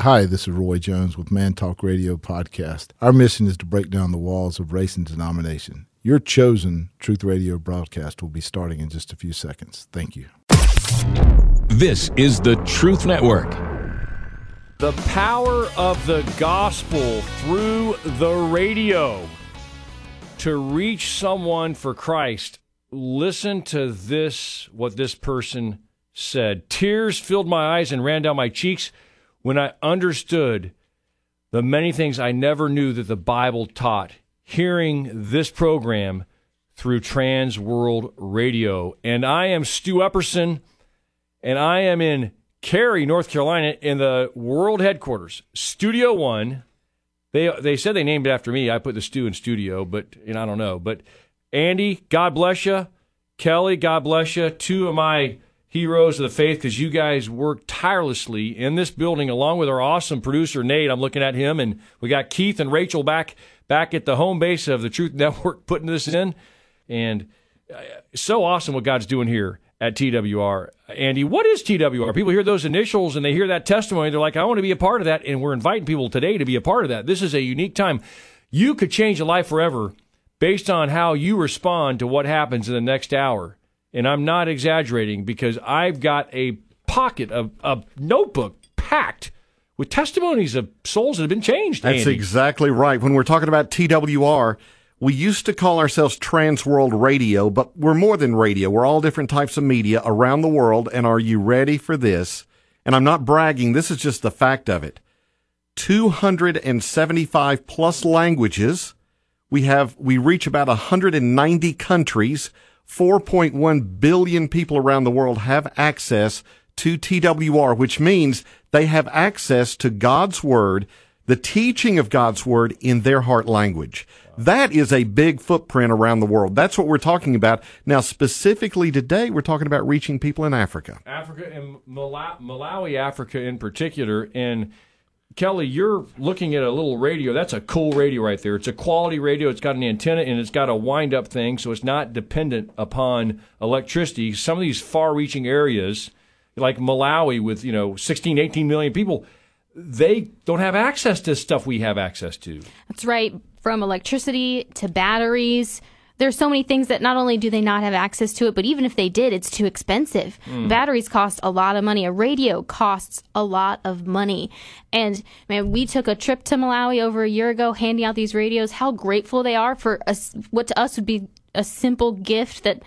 Hi, this is Roy Jones with Man Talk Radio Podcast. Our mission is to break down the walls of race and denomination. Your chosen Truth Radio broadcast will be starting in just a few seconds. Thank you. This is the Truth Network. The power of the gospel through the radio to reach someone for Christ. Listen to this, what this person said. Tears filled my eyes and ran down my cheeks when I understood the many things I never knew that the Bible taught, hearing this program through Trans World Radio. And I am Stu Epperson, and I am in Cary, North Carolina, in the world headquarters, Studio One. They said they named it after me. I put the Stu in studio, but I don't know. But Andy, God bless you. Kelly, God bless you. Two of my heroes of the faith, because you guys work tirelessly in this building along with our awesome producer, Nate. I'm looking at him, and we got Keith and Rachel back at the home base of the Truth Network putting this in. And so awesome what God's doing here at TWR. Andy, what is TWR? People hear those initials and they hear that testimony. They're like, I want to be a part of that, and we're inviting people today to be a part of that. This is a unique time. You could change a life forever based on how you respond to what happens in the next hour. And I'm not exaggerating, because I've got a pocket of a notebook packed with testimonies of souls that have been changed. That's Andy. exactly right. When we're talking about TWR, we used to call ourselves Trans World Radio, but we're more than radio. We're all different types of media around the world. And are you ready for this? And I'm not bragging. This is just the fact of it. 275 plus languages. We reach about 190 countries. 4.1 billion people around the world have access to TWR, which means they have access to God's Word, the teaching of God's Word in their heart language. That is a big footprint around the world. That's what we're talking about. Now, specifically today, we're talking about reaching people in Africa. Africa and Malawi, Africa in particular. And Kelly, you're looking at a little radio. That's a cool radio right there. It's a quality radio. It's got an antenna, and it's got a wind-up thing, so it's not dependent upon electricity. Some of these far-reaching areas, like Malawi with 16, 18 million people, they don't have access to stuff we have access to. That's right. From electricity to batteries. There's so many things that not only do they not have access to it, but even if they did, it's too expensive. Batteries cost a lot of money. A radio costs a lot of money. And man, we took a trip to Malawi over a year ago, handing out these radios. How grateful they are for us, what to us would be a simple gift that,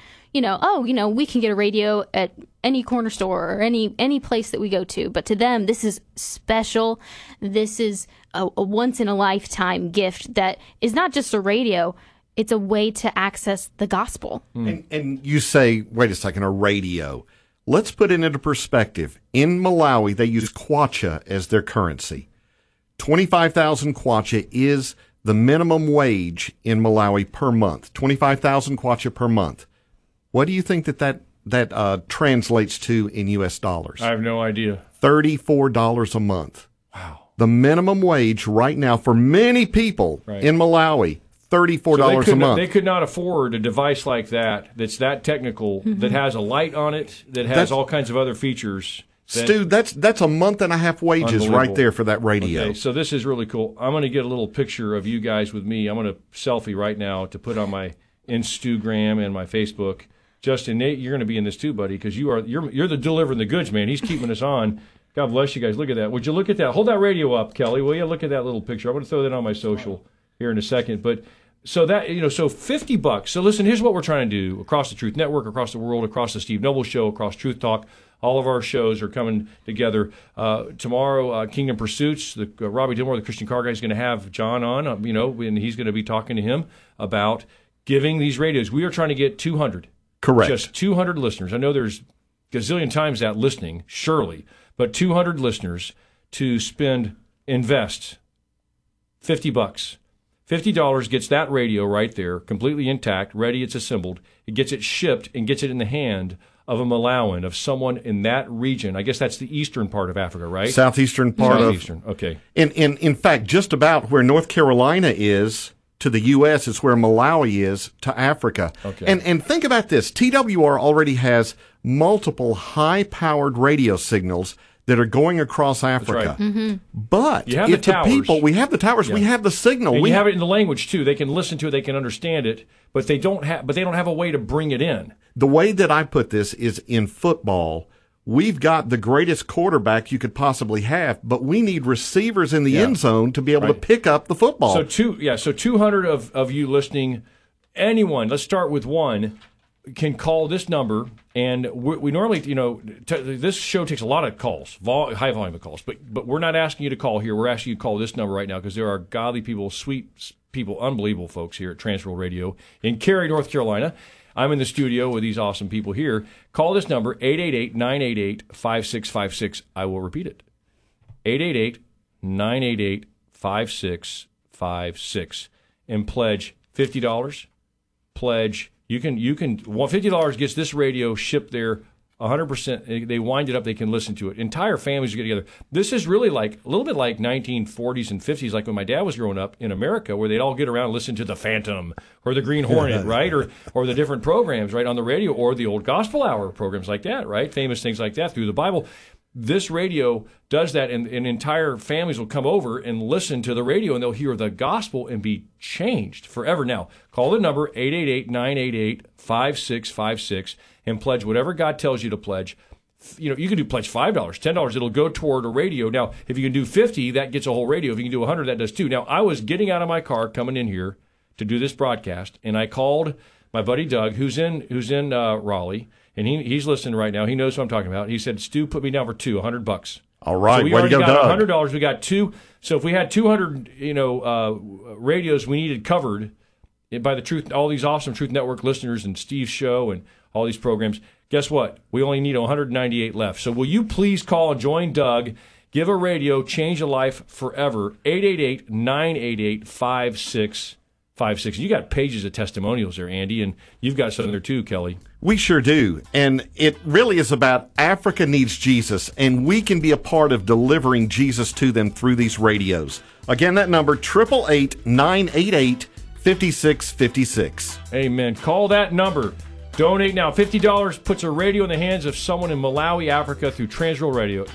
we can get a radio at any corner store or any place that we go to. But to them, this is special. This is a once-in-a-lifetime gift that is not just a radio. It's a way to access the gospel. And you say, wait a second, a radio. Let's put it into perspective. In Malawi, they use kwacha as their currency. 25,000 kwacha is the minimum wage in Malawi per month. 25,000 kwacha per month. What do you think that translates to in U.S. dollars? I have no idea. $34 a month. Wow. The minimum wage right now for many people in Malawi, $34 a month. They could not afford a device like that's that technical, that has a light on it, that has all kinds of other features. Stu, that's a month and a half wages right there for that radio. Okay, so this is really cool. I'm going to get a little picture of you guys with me. I'm going to selfie right now to put on my Instagram and my Facebook. Justin, Nate, you're going to be in this too, buddy, because you're the delivering the goods, man. He's keeping us on. God bless you guys. Look at that. Would you look at that? Hold that radio up, Kelly, will you? Look at that little picture. I'm going to throw that on my social here in a second. But so that, so $50. So listen, here's what we're trying to do across the Truth Network, across the world, across the Steve Noble Show, across Truth Talk. All of our shows are coming together. Tomorrow, Kingdom Pursuits, Robbie Dilmore, the Christian car guy, is going to have John on, and he's going to be talking to him about giving these radios. We are trying to get 200. Correct. Just 200 listeners. I know there's gazillion times that listening, surely, but 200 listeners to invest $50. $50 gets that radio right there, completely intact, ready, it's assembled. It gets it shipped and gets it in the hand of a Malawian, of someone in that region. I guess that's the eastern part of Africa, right? Southeastern part Southeastern, okay. In fact, just about where North Carolina is to the U.S. is where Malawi is to Africa. Okay. And think about this. TWR already has multiple high-powered radio signals that are going across Africa. Mm-hmm. But You have the if the towers. people, we have the towers, we have the signal. And We you have it in the language too. They can listen to it, they can understand it, but they don't have a way to bring it in. The way that I put this is in football, we've got the greatest quarterback you could possibly have, but we need receivers in the end zone to be able to pick up the football. So 200 of you listening, anyone, let's start with one, can call this number, and we normally, this show takes a lot of calls, high volume of calls, but we're not asking you to call here. We're asking you to call this number right now because there are godly people, sweet people, unbelievable folks here at Transworld Radio in Cary, North Carolina. I'm in the studio with these awesome people here. Call this number, 888-988-5656. I will repeat it, 888-988-5656, and pledge $50. Pledge. You can. $50 gets this radio shipped there 100%. They wind it up. They can listen to it. Entire families get together. This is really like a little bit like 1940s and 50s, like when my dad was growing up in America, where they'd all get around and listen to the Phantom or the Green Hornet, right, or the different programs, right, on the radio, or the old Gospel Hour programs like that, right, famous things like that through the Bible. This radio does that, and entire families will come over and listen to the radio, and they'll hear the gospel and be changed forever. Now, call the number, 888-988-5656, and pledge whatever God tells you to pledge. You can do pledge $5, $10. It'll go toward a radio. Now, if you can do 50, that gets a whole radio. If you can do 100, that does too. Now, I was getting out of my car coming in here to do this broadcast, and I called my buddy Doug, who's in Raleigh. And he's listening right now. He knows what I'm talking about. He said, Stu, put me down for $100. All right, so we already got $100. We got two. So if we had 200, radios we needed covered by the Truth, all these awesome Truth Network listeners and Steve's show and all these programs, guess what? We only need 198 left. So will you please call and join Doug? Give a radio, change a life forever. 888-988-5656. You got pages of testimonials there, Andy, and you've got some there too, Kelly. We sure do. And it really is about Africa needs Jesus, and we can be a part of delivering Jesus to them through these radios. Again, that number, 888-988-5656. Amen. Call that number. Donate now. $50 puts a radio in the hands of someone in Malawi, Africa through Transworld Radio.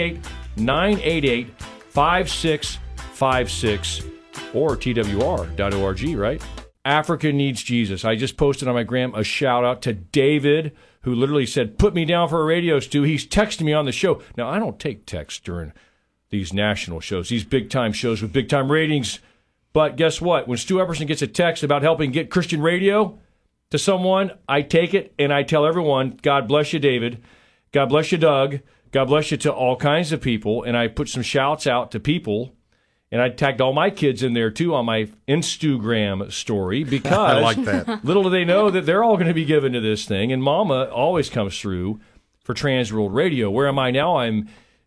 888-988-5656 or twr.org, right? Africa needs Jesus. I just posted on my gram a shout out to David, who literally said, put me down for a radio, Stu. He's texting me on the show. Now, I don't take texts during these national shows, these big-time shows with big-time ratings. But guess what? When Stu Epperson gets a text about helping get Christian radio to someone, I take it and I tell everyone, God bless you, David. God bless you, Doug. God bless you to all kinds of people. And I put some shouts out to people. And I tagged all my kids in there, too, on my Instagram story because I like that. Little do they know that they're all going to be given to this thing. And Mama always comes through for Transworld Radio. Where am I now? I'm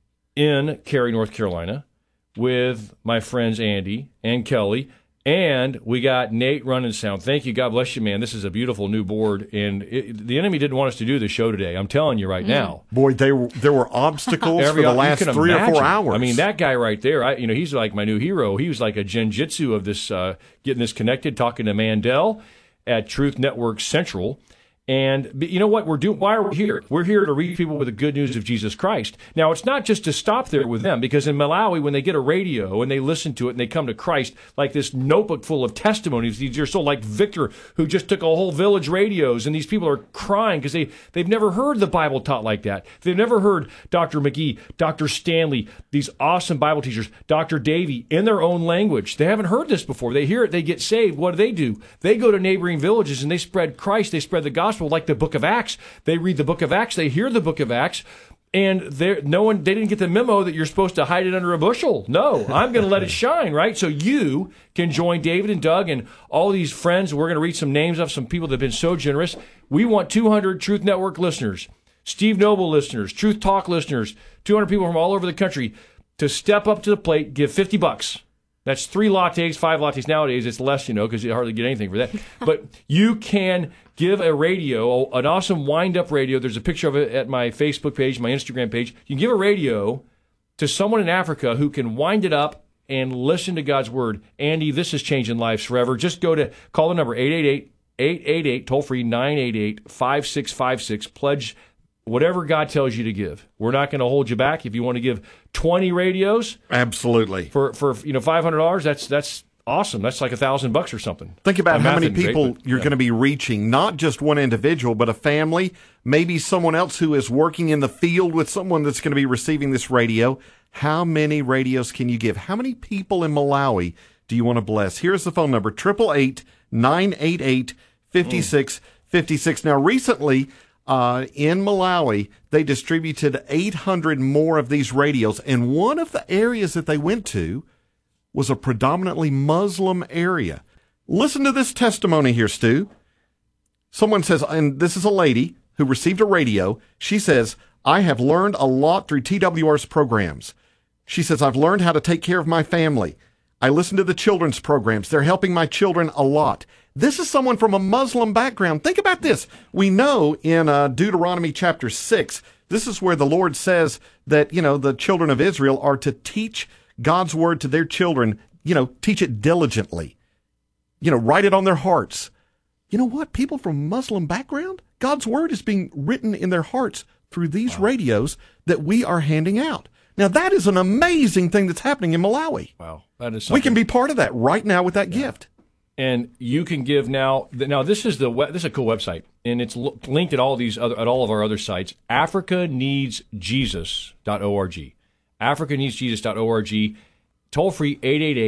in Cary, North Carolina, with my friends Andy and Kelly. And we got Nate running sound. Thank you. God bless you, man. This is a beautiful new board. And the enemy didn't want us to do the show today. I'm telling you right now. Boy, there were obstacles for the last 3 or 4 hours. I mean, that guy right there, he's like my new hero. He was like a genjutsu of this, getting this connected, talking to Mandel at Truth Network Central. And you know what we're doing? Why are we here? We're here to reach people with the good news of Jesus Christ. Now, it's not just to stop there with them, because in Malawi, when they get a radio and they listen to it and they come to Christ, like this notebook full of testimonies, you're so like Victor, who just took a whole village radios, and these people are crying because they've never heard the Bible taught like that. They've never heard Dr. McGee, Dr. Stanley, these awesome Bible teachers, Dr. Davey, in their own language. They haven't heard this before. They hear it, they get saved. What do? They go to neighboring villages and they spread Christ, they spread the gospel. Like the book of Acts. They read the book of Acts, they hear the book of Acts, and they didn't get the memo that you're supposed to hide it under a bushel. No, I'm going to let it shine, right? So you can join David and Doug and all these friends. We're going to read some names of some people that have been so generous. We want 200 Truth Network listeners, Steve Noble listeners, Truth Talk listeners, 200 people from all over the country to step up to the plate, give $50. That's 3 lattes, 5 lattes. Nowadays, it's less, because you hardly get anything for that. But you can give a radio, an awesome wind-up radio. There's a picture of it at my Facebook page, my Instagram page. You can give a radio to someone in Africa who can wind it up and listen to God's Word. Andy, this is changing lives forever. Just call the number, 888, toll-free, 988-5656. Pledge whatever God tells you to give. We're not going to hold you back. If you want to give 20 radios, absolutely, for $500, that's awesome. That's like $1,000 or something. Think about how many people great, you're going to be reaching, not just one individual, but a family, maybe someone else who is working in the field with someone that's going to be receiving this radio. How many radios can you give? How many people in Malawi do you want to bless? Here's the phone number, 888-988-5656. Now, recently, in Malawi, they distributed 800 more of these radios, and one of the areas that they went to was a predominantly Muslim area. Listen to this testimony here, Stu. Someone says, and this is a lady who received a radio. She says, I have learned a lot through TWR's programs. She says, I've learned how to take care of my family. I listen to the children's programs. They're helping my children a lot. This is someone from a Muslim background. Think about this. We know in Deuteronomy chapter 6, this is where the Lord says that, the children of Israel are to teach God's word to their children, teach it diligently, write it on their hearts. You know what? People from Muslim background, God's word is being written in their hearts through these radios that we are handing out. Now, that is an amazing thing that's happening in Malawi. Wow. That is something. We can be part of that right now with that gift. And you can give now. Now, this is this is a cool website, and it's linked at all of our other sites. AfricaNeedsJesus.org. AfricaNeedsJesus.org. Toll free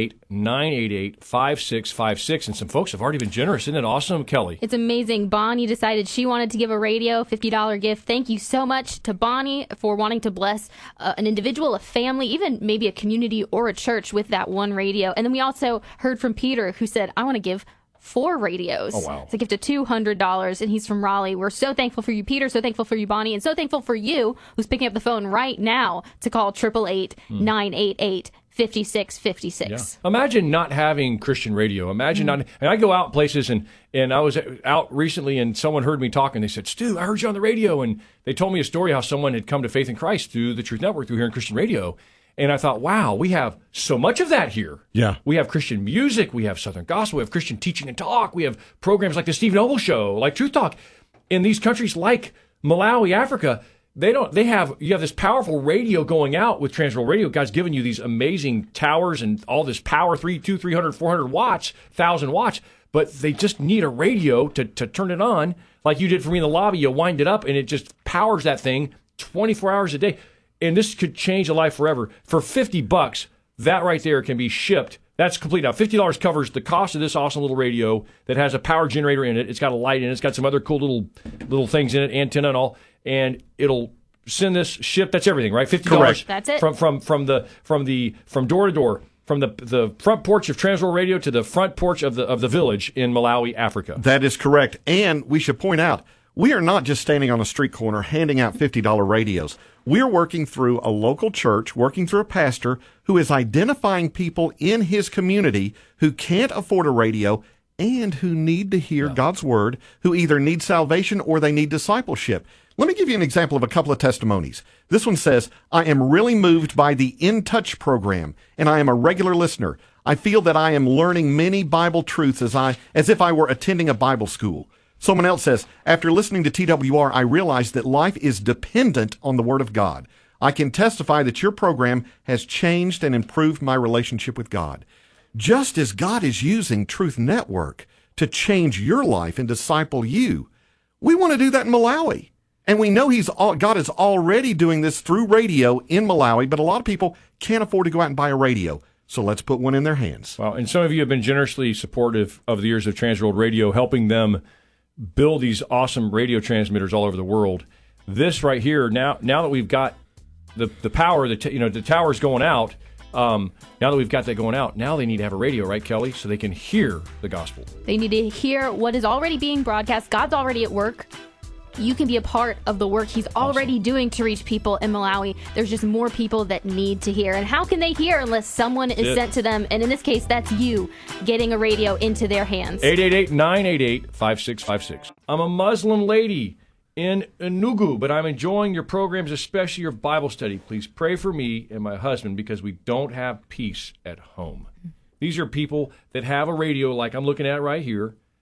888-988-5656. And some folks have already been generous. Isn't it awesome, Kelly? It's amazing. Bonnie decided she wanted to give a radio $50 gift. Thank you so much to Bonnie for wanting to bless an individual, a family, even maybe a community or a church with that one radio. And then we also heard from Peter, who said, I want to give 4 radios. Oh, wow. It's a gift of $200, and he's from Raleigh. We're so thankful for you, Peter, so thankful for you, Bonnie, and so thankful for you, who's picking up the phone right now to call 888-988-5656. Yeah. Imagine not having Christian radio. Imagine not. And I go out places, and I was out recently, and someone heard me talking. They said, Stu, I heard you on the radio. And they told me a story how someone had come to faith in Christ through the Truth Network, through hearing Christian radio. And I thought, wow, we have so much of that here. Yeah. We have Christian music. We have Southern gospel. We have Christian teaching and talk. We have programs like the Steve Noble Show, like Truth Talk. In these countries like Malawi, Africa, you have this powerful radio going out with Transworld Radio. God's given you these amazing towers and all this power, 300, 400 watts, 1,000 watts. But they just need a radio to turn it on. Like you did for me in the lobby. You wind it up, and it just powers that thing 24 hours a day. And this could change a life forever. For $50, that right there can be shipped. That's complete. Now, $50 covers the cost of this awesome little radio that has a power generator in it. It's got a light in it. It's got some other cool little things in it, antenna and all. And it'll send this ship. That's everything, right? $50. Correct. That's it. From door to door, from the front porch of Transworld Radio to the front porch of the village in Malawi, Africa. That is correct. And we should point out, we are not just standing on a street corner handing out $50 radios. We're working through a local church, working through a pastor who is identifying people in his community who can't afford a radio and who need to hear God's word, who either need salvation or they need discipleship. Let me give you an example of a couple of testimonies. This one says, I am really moved by the In Touch program, and I am a regular listener. I feel that I am learning many Bible truths as if I were attending a Bible school. Someone else says, after listening to TWR, I realized that life is dependent on the Word of God. I can testify that your program has changed and improved my relationship with God. Just as God is using Truth Network to change your life and disciple you, we want to do that in Malawi. And we know God is already doing this through radio in Malawi, but a lot of people can't afford to go out and buy a radio. So let's put one in their hands. Well, and some of you have been generously supportive of the years of Transworld Radio, helping them build these awesome radio transmitters all over the world. This right here, now that we've got the power, the tower's going out. Now that we've got that going out, now they need to have a radio, right, Kelly, so they can hear the gospel. They need to hear what is already being broadcast. God's already at work. You can be a part of the work he's already doing to reach people in Malawi. There's just more people that need to hear. And how can they hear unless someone is sent to them? And in this case, that's you getting a radio into their hands. 888-988-5656. I'm a Muslim lady in Enugu, but I'm enjoying your programs, especially your Bible study. Please pray for me and my husband because we don't have peace at home. These are people that have a radio like I'm looking at right here.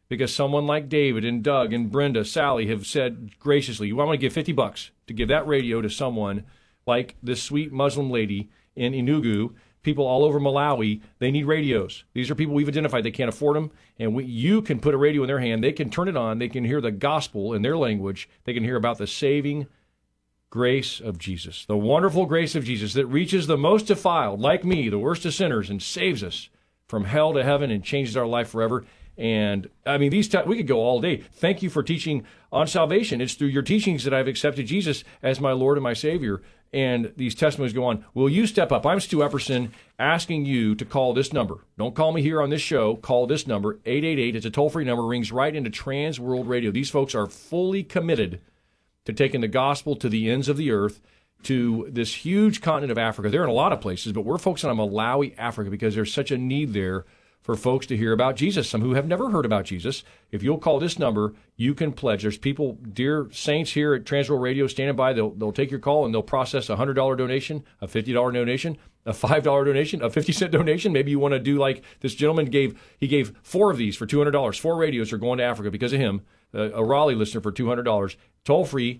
because someone like David and Doug and Brenda, Sally have said graciously, "I want to give $50 to give that radio to someone like this sweet Muslim lady in Enugu." People all over Malawi, they need radios. These are people we've identified. They can't afford them, and you can put a radio in their hand. They can turn it on. They can hear the gospel in their language. They can hear about the saving grace of Jesus, the wonderful grace of Jesus that reaches the most defiled, like me, the worst of sinners, and saves us from hell to heaven and changes our life forever. And, I mean, we could go all day. Thank you for teaching on salvation. It's through your teachings that I've accepted Jesus as my Lord and my Savior. And these testimonies go on. Will you step up? I'm Stu Epperson, asking you to call this number. Don't call me here on this show. Call this number, 888. It's a toll-free number. Rings right into Trans World Radio. These folks are fully committed to taking the gospel to the ends of the earth, to this huge continent of Africa. They're in a lot of places, but we're focusing on Malawi, Africa, because there's such a need there for folks to hear about Jesus, some who have never heard about Jesus. If you'll call this number, you can pledge. There's people, dear saints here at Transworld Radio, standing by. They'll take your call, and they'll process a $100 donation, a $50 donation, a $5 donation, a 50-cent donation. Maybe you want to do like this gentleman gave 4 of these for $200. 4 radios are going to Africa because of him, a Raleigh listener for $200. Toll-free,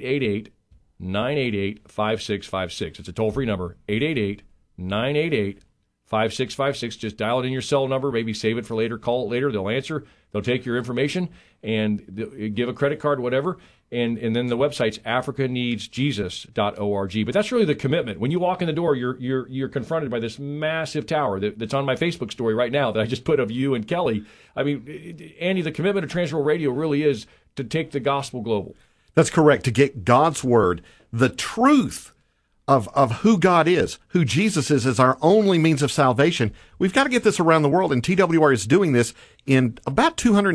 888-988-5656. It's a toll-free number, 888-988-5656. 5656. Just dial it in your cell number. Maybe save it for later. Call it later. They'll answer. They'll take your information and give a credit card, whatever. And then the website's africaneedsjesus.org. But that's really the commitment. When you walk in the door, you're confronted by this massive tower that's on my Facebook story right now that I just put of you and Kelly. I mean, Andy, the commitment of Transworld Radio really is to take the gospel global. That's correct. To get God's word, the truth of who God is, who Jesus is as our only means of salvation. We've got to get this around the world, and TWR is doing this in about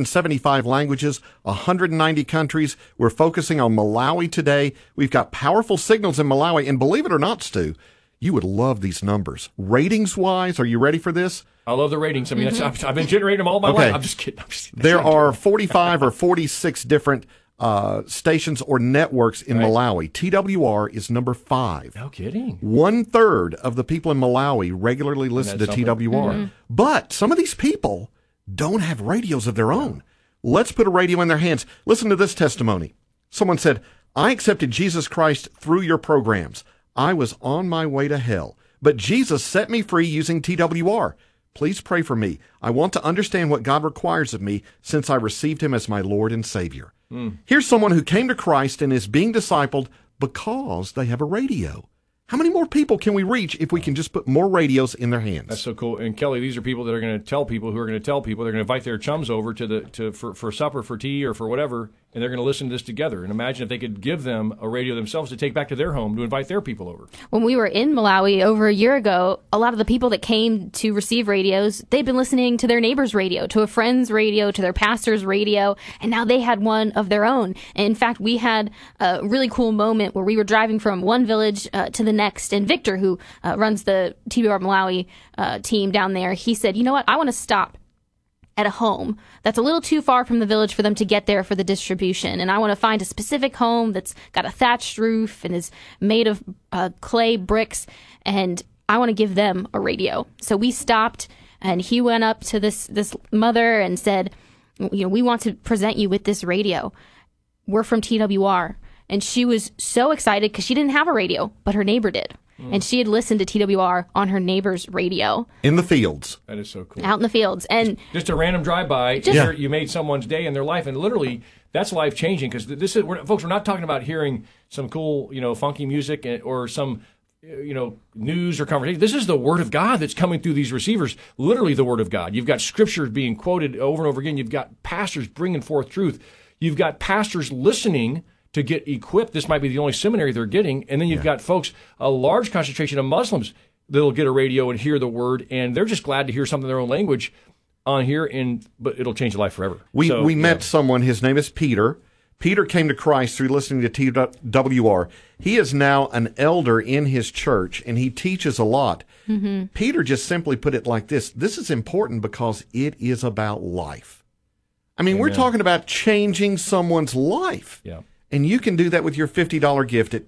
275 languages, 190 countries. We're focusing on Malawi today. We've got powerful signals in Malawi, and believe it or not, Stu, you would love these numbers. Ratings-wise, are you ready for this? I love the ratings. I mean, I've been generating them all my life. I'm just kidding. There are 45 or 46 different stations or networks in Malawi. TWR is number 5. No kidding. 1/3 of the people in Malawi regularly listen to TWR. Mm-hmm. But some of these people don't have radios of their own. Let's put a radio in their hands. Listen to this testimony. Someone said, "I accepted Jesus Christ through your programs. I was on my way to hell, but Jesus set me free using TWR. Please pray for me. I want to understand what God requires of me since I received him as my Lord and Savior." Here's someone who came to Christ and is being discipled because they have a radio. How many more people can we reach if we can just put more radios in their hands? That's so cool. And Kelly, these are people that are going to tell people who are going to tell people. They're going to invite their chums over for supper, for tea, or for whatever, and they're going to listen to this together. And imagine if they could give them a radio themselves to take back to their home to invite their people over. When we were in Malawi over a year ago, a lot of the people that came to receive radios, they'd been listening to their neighbor's radio, to a friend's radio, to their pastor's radio, and now they had one of their own. And in fact, we had a really cool moment where we were driving from one village to the next, and Victor, who runs the TWR Malawi team down there, he said, "You know what? I want to stop at a home that's a little too far from the village for them to get there for the distribution. And I want to find a specific home that's got a thatched roof and is made of clay bricks, and I want to give them a radio." So we stopped, and he went up to this mother and said, "We want to present you with this radio. We're from TWR." And she was so excited because she didn't have a radio, but her neighbor did. And she had listened to TWR on her neighbor's radio. In the fields. That is so cool. Out in the fields. And just a random drive-by, you made someone's day in their life. And literally, that's life-changing, because folks, we're not talking about hearing some cool, funky music or some, news or conversation. This is the Word of God that's coming through these receivers, literally the Word of God. You've got scriptures being quoted over and over again. You've got pastors bringing forth truth. You've got pastors listening to get equipped. This might be the only seminary they're getting. And then you've got folks, a large concentration of Muslims that'll get a radio and hear the word, and they're just glad to hear something in their own language on here, but it'll change their life forever. We met someone, his name is Peter. Peter came to Christ through listening to TWR. He is now an elder in his church, and he teaches a lot. Mm-hmm. Peter just simply put it like this: this is important because it is about life. I mean, we're talking about changing someone's life. Yeah. And you can do that with your $50 gift at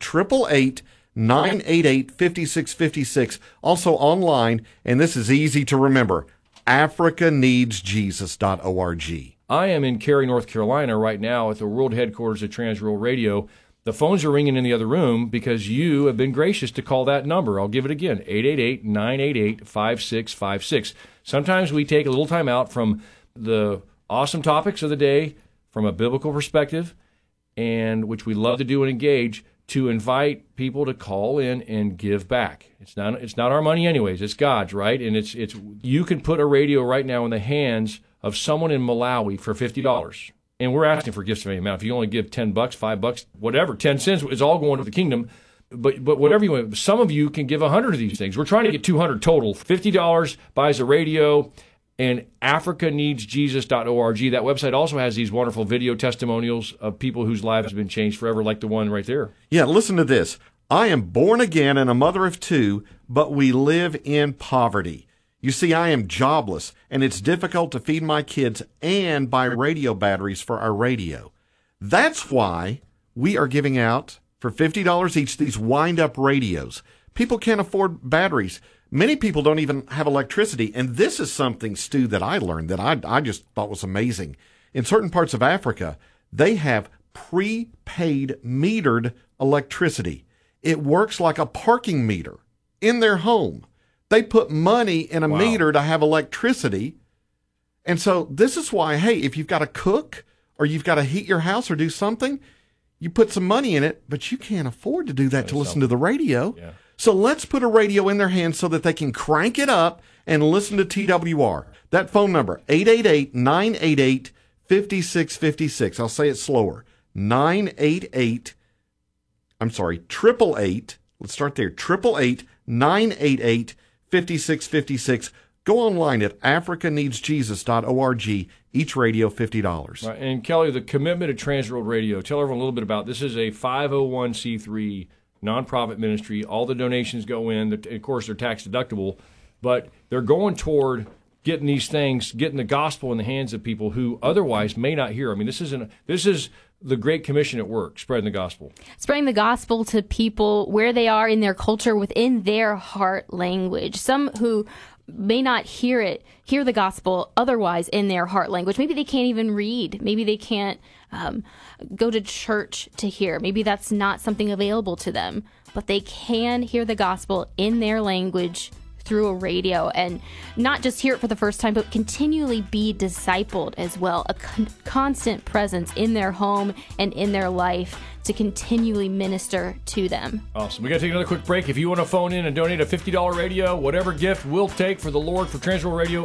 888-988-5656. Also online, and this is easy to remember, africaneedsjesus.org. I am in Cary, North Carolina right now at the world headquarters of Transworld Radio. The phones are ringing in the other room because you have been gracious to call that number. I'll give it again, 888-988-5656. Sometimes we take a little time out from the awesome topics of the day from a biblical perspective, and which we love to do and engage, to invite people to call in and give back. It's not our money anyways, it's God's, right? And it's you can put a radio right now in the hands of someone in Malawi for $50. And we're asking for gifts of any amount. If you only give $10, $5, whatever, 10 cents, it's all going to the kingdom. But whatever you want, some of you can give 100 of these things. We're trying to get 200 total. $50 buys a radio, and AfricaNeedsJesus.org. That website also has these wonderful video testimonials of people whose lives have been changed forever, like the one right there. Yeah, listen to this. I am born again and a mother of two, but we live in poverty. You see, I am jobless, and it's difficult to feed my kids and buy radio batteries for our radio. That's why we are giving out, for $50 each, these wind-up radios. People can't afford batteries. Many people don't even have electricity, and this is something, Stu, that I learned that I just thought was amazing. In certain parts of Africa, they have prepaid metered electricity. It works like a parking meter in their home. They put money in a meter to have electricity. And so this is why, hey, if you've got to cook or you've got to heat your house or do something, you put some money in it, but you can't afford to do that to listen to the radio. Yeah. So let's put a radio in their hands so that they can crank it up and listen to TWR. That phone number, 888-988-5656. I'll say it slower. 888. Let's start there. 888-988-5656. 5656. Go online at AfricaNeedsJesus.org. Each radio $50. Right. And Kelly, the commitment of Transworld Radio, tell everyone a little bit about this. Is a 501c3 nonprofit ministry. All the donations go in. Of course, they're tax deductible, but they're going toward getting these things, getting the gospel in the hands of people who otherwise may not hear. I mean, this is the Great Commission at work, spreading the gospel. Spreading the gospel to people where they are in their culture, within their heart language. Some who may not hear the gospel otherwise in their heart language. Maybe they can't even read. Maybe they can't go to church to hear. Maybe that's not something available to them. But they can hear the gospel in their language through a radio, and not just hear it for the first time, but continually be discipled as well. A constant presence in their home and in their life to continually minister to them. Awesome. We got to take another quick break. If you want to phone in and donate a $50 radio, whatever gift we'll take for the Lord for Transworld Radio,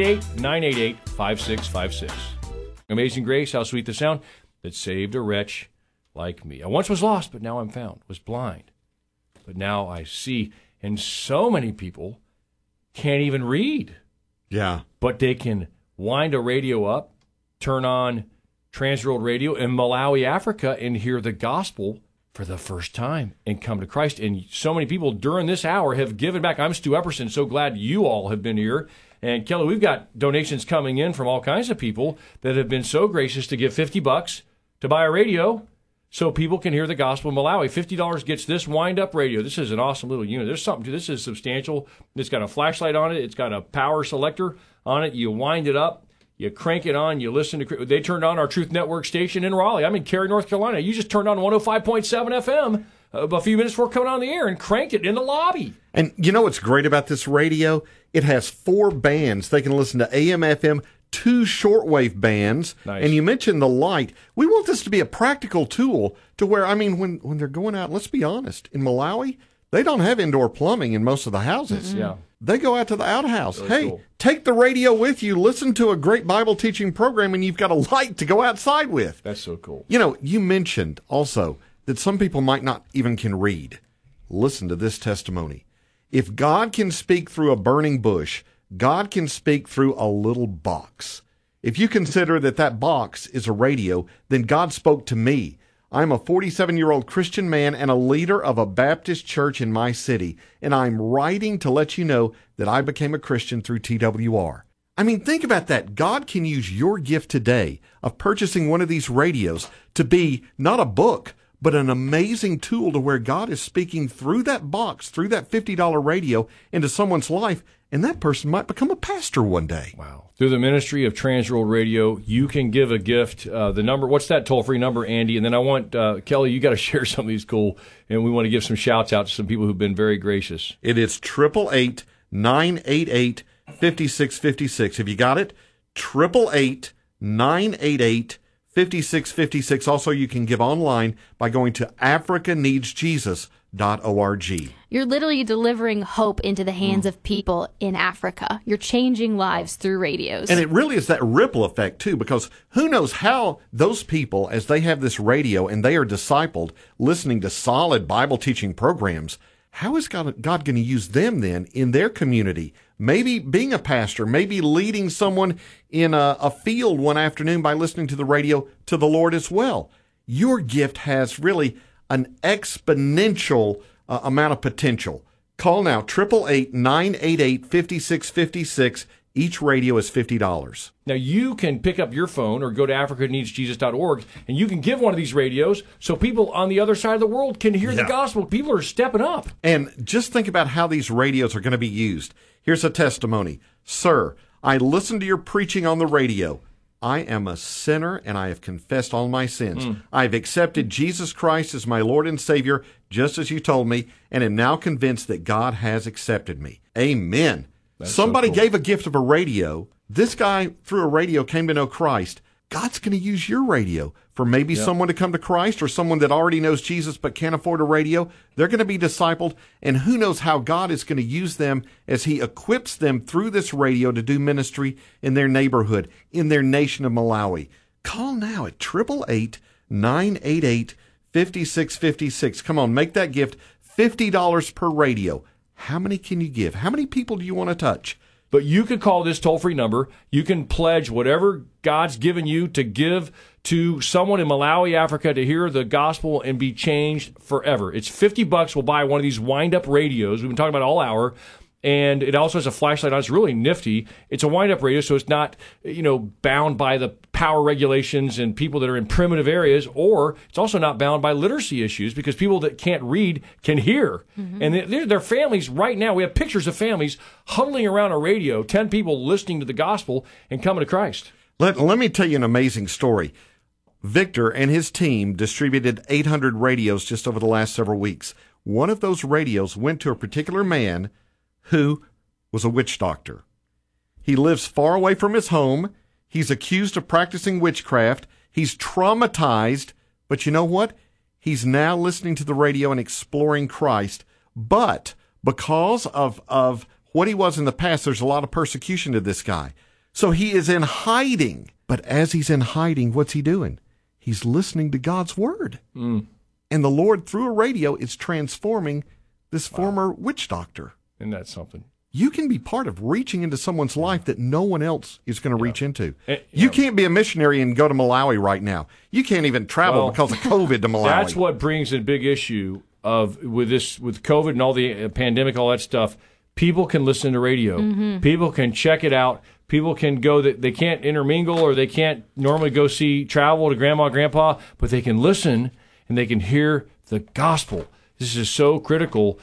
888-988-5656. Amazing grace, how sweet the sound that saved a wretch like me. I once was lost, but now I'm found. Was blind, but now I see. And so many people can't even read. Yeah. But they can wind a radio up, turn on Transworld Radio in Malawi, Africa, and hear the gospel for the first time and come to Christ. And so many people during this hour have given back. I'm Stu Epperson. So glad you all have been here. And Kelly, we've got donations coming in from all kinds of people that have been so gracious to give $50 to buy a radio so people can hear the gospel in Malawi. $50 gets this wind-up radio. This is an awesome little unit. There's something to this. Is substantial. It's got a flashlight on it. It's got a power selector on it. You wind it up. You crank it on. You listen to. They turned on our Truth Network station in Raleigh. I'm in Cary, North Carolina. You just turned on 105.7 FM a few minutes before coming on the air and cranked it in the lobby. And you know what's great about this radio? It has 4 bands. They can listen to AM, FM, 2 shortwave bands. Nice. And you mentioned the light. We want this to be a practical tool to where, I mean, when they're going out, let's be honest, in Malawi, they don't have indoor plumbing in most of the houses. Mm-hmm. Yeah. They go out to the outhouse. Really hey, cool. Take the radio with you, listen to a great Bible teaching program, and you've got a light to go outside with. That's so cool. You know, you mentioned also that some people might not even can read. Listen to this testimony. If God can speak through a burning bush, God can speak through a little box. If you consider that box is a radio, then God spoke to me. I'm a 47-year-old Christian man and a leader of a Baptist church in my city, and I'm writing to let you know that I became a Christian through TWR. I mean, think about that. God can use your gift today of purchasing one of these radios to be not a book, but an amazing tool to where God is speaking through that box, through that $50 radio into someone's life, and that person might become a pastor one day. Wow. Through the ministry of Transworld Radio, you can give a gift. The number, what's that toll-free number, Andy? And then I want, Kelly, you got to share some of these cool, and we want to give some shouts out to some people who've been very gracious. It is 888-988-5656. Have you got it? 888-988-5656. Also, you can give online by going to AfricaNeedsJesus.org. You're literally delivering hope into the hands of people in Africa. You're changing lives through radios. And it really is that ripple effect, too, because who knows how those people, as they have this radio and they are discipled, listening to solid Bible teaching programs, how is God going to use them then in their community? Maybe being a pastor, maybe leading someone in a field one afternoon by listening to the radio to the Lord as well. Your gift has really an exponential amount of potential. Call now, 888-988-5656. Each radio is $50. Now, you can pick up your phone or go to AfricaNeedsJesus.org, and you can give one of these radios so people on the other side of the world can hear the gospel. People are stepping up. And just think about how these radios are going to be used. Here's a testimony. Sir, I listened to your preaching on the radio. I am a sinner, and I have confessed all my sins. I have accepted Jesus Christ as my Lord and Savior, just as you told me, and am now convinced that God has accepted me. Amen. Somebody gave a gift of a radio. This guy, through a radio, came to know Christ. God's going to use your radio for maybe someone to come to Christ, or someone that already knows Jesus but can't afford a radio. They're going to be discipled, and who knows how God is going to use them as He equips them through this radio to do ministry in their neighborhood, in their nation of Malawi. Call now at 888-988-5656. Come on, make that gift. $50 per radio. How many can you give? How many people do you want to touch? But you could call this toll-free number. You can pledge whatever God's given you to give to someone in Malawi, Africa, to hear the gospel and be changed forever. It's $50. We'll buy one of these wind-up radios. We've been talking about all hour. And it also has a flashlight on it. It's really nifty. It's a wind-up radio, so it's not, bound by the power regulations and people that are in primitive areas, or it's also not bound by literacy issues because people that can't read can hear. Mm-hmm. And their families right now, we have pictures of families huddling around a radio, 10 people listening to the gospel and coming to Christ. Let me tell you an amazing story. Victor and his team distributed 800 radios just over the last several weeks. One of those radios went to a particular man who was a witch doctor. He lives far away from his home. He's accused of practicing witchcraft. He's traumatized. But you know what? He's now listening to the radio and exploring Christ. But because of what he was in the past, there's a lot of persecution to this guy. So he is in hiding. But as he's in hiding, what's he doing? He's listening to God's word. And the Lord, through a radio, is transforming this former witch doctor. Isn't that something? You can be part of reaching into someone's life that no one else is going to reach into. You can't be a missionary and go to Malawi right now. You can't even travel because of COVID to Malawi. That's what brings a big issue with COVID and all the pandemic, all that stuff. People can listen to radio. Mm-hmm. People can check it out. People can go that they can't intermingle or they can't normally go travel to grandma, grandpa, but they can listen and they can hear the gospel. This is so critical.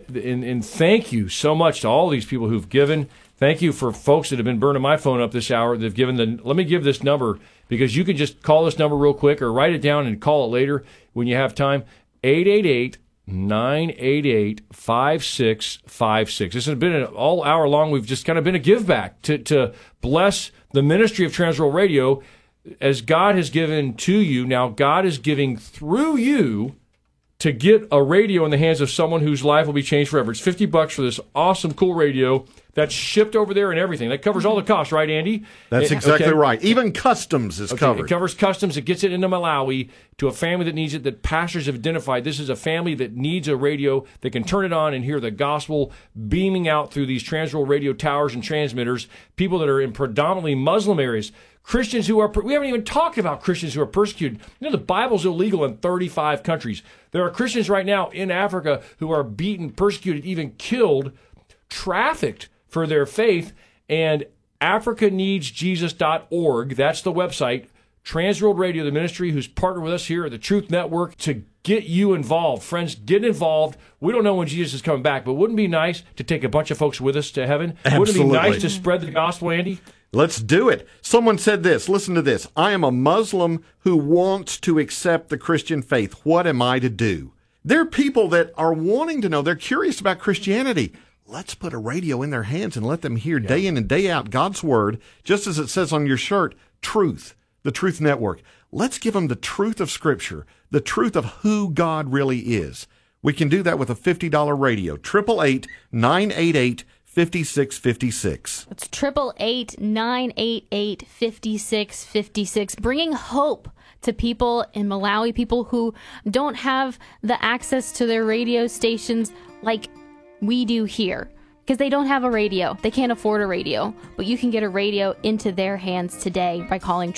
And thank you so much to all these people who've given. Thank you for folks that have been burning my phone up this hour. They've given let me give this number because you can just call this number real quick or write it down and call it later when you have time. 888-988-5656. This has been all hour long. We've just kind of been a give back to bless the ministry of Transworld Radio as God has given to you. Now God is giving through you to get a radio in the hands of someone whose life will be changed forever. It's $50 for this awesome, cool radio that's shipped over there and everything. That covers all the costs, right, Andy? That's exactly right. Even customs is covered. It covers customs. It gets it into Malawi to a family that needs it, that pastors have identified. This is a family that needs a radio that can turn it on and hear the gospel beaming out through these Transworld radio towers and transmitters. People that are in predominantly Muslim areas. Christians who are, we haven't even talked about Christians who are persecuted. The Bible's illegal in 35 countries. There are Christians right now in Africa who are beaten, persecuted, even killed, trafficked for their faith. And AfricaNeedsJesus.org, that's the website, Transworld Radio, the ministry who's partnered with us here at the Truth Network to get you involved. Friends, get involved. We don't know when Jesus is coming back, but wouldn't it be nice to take a bunch of folks with us to heaven? Absolutely. Wouldn't it be nice to spread the gospel, Andy? Let's do it. Someone said this. Listen to this. I am a Muslim who wants to accept the Christian faith. What am I to do? There are people that are wanting to know. They're curious about Christianity. Let's put a radio in their hands and let them hear day in and day out God's word, just as it says on your shirt, truth, the Truth Network. Let's give them the truth of Scripture, the truth of who God really is. We can do that with a $50 radio, 888-988-5656. It's 888-988-5656, bringing hope to people in Malawi, people who don't have the access to their radio stations like we do here, because they don't have a radio. They can't afford a radio, but you can get a radio into their hands today by calling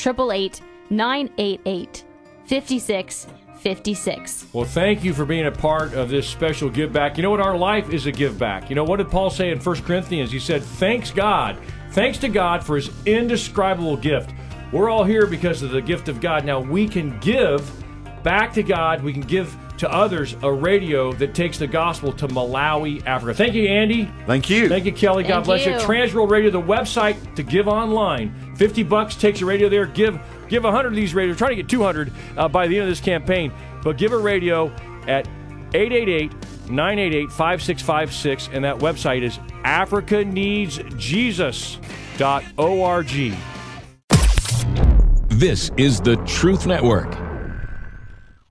888-988-5656. Well, thank you for being a part of this special give back. You know what? Our life is a give back. You know, what did Paul say in 1 Corinthians? He said, thanks to God for his indescribable gift. We're all here because of the gift of God. Now, we can give back to God. We can give to others a radio that takes the gospel to Malawi, Africa. Thank you, Andy. Thank you. Thank you, Kelly. God bless you. you. Transworld Radio, the website to give online. $50 takes a radio there. Give 100 of these radios. We're trying to get 200 by the end of this campaign. But give a radio at 888-988-5656, and that website is africaneedsjesus.org. This is the Truth Network.